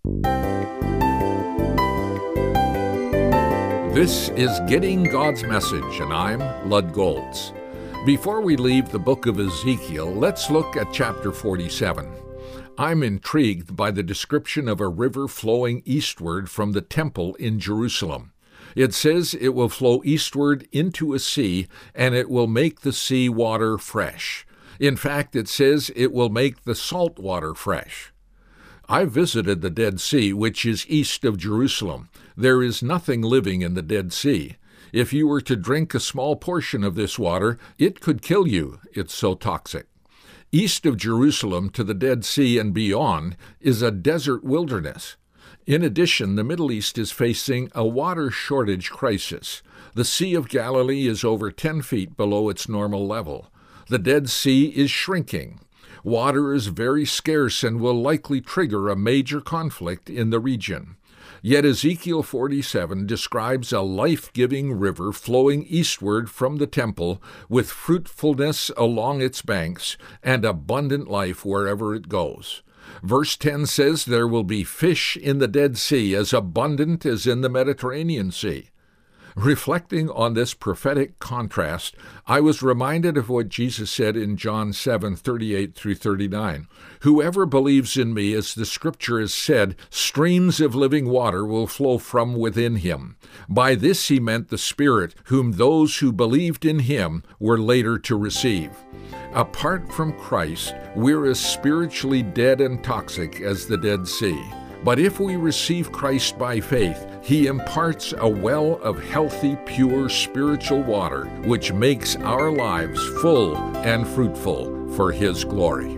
This is Getting God's Message, and I'm Lud Golds. Before we leave the book of Ezekiel, let's look at chapter 47. I'm intrigued by the description of a river flowing eastward from the temple in Jerusalem. It says it will flow eastward into a sea, and it will make the sea water fresh. In fact, it says it will make the salt water fresh. I visited the Dead Sea, which is east of Jerusalem. There is nothing living in the Dead Sea. If you were to drink a small portion of this water, it could kill you. It's so toxic. East of Jerusalem to the Dead Sea and beyond is a desert wilderness. In addition, the Middle East is facing a water shortage crisis. The Sea of Galilee is over 10 feet below its normal level. The Dead Sea is shrinking. Water is very scarce and will likely trigger a major conflict in the region. Yet Ezekiel 47 describes a life-giving river flowing eastward from the temple with fruitfulness along its banks and abundant life wherever it goes. Verse 10 says there will be fish in the Dead Sea as abundant as in the Mediterranean Sea. Reflecting on this prophetic contrast, I was reminded of what Jesus said in John 7:38 through 39. Whoever believes in me, as the scripture has said, streams of living water will flow from within him. By this he meant the Spirit, whom those who believed in him were later to receive. Apart from Christ, we're as spiritually dead and toxic as the Dead Sea. But if we receive Christ by faith, he imparts a well of healthy, pure spiritual water, which makes our lives full and fruitful for his glory.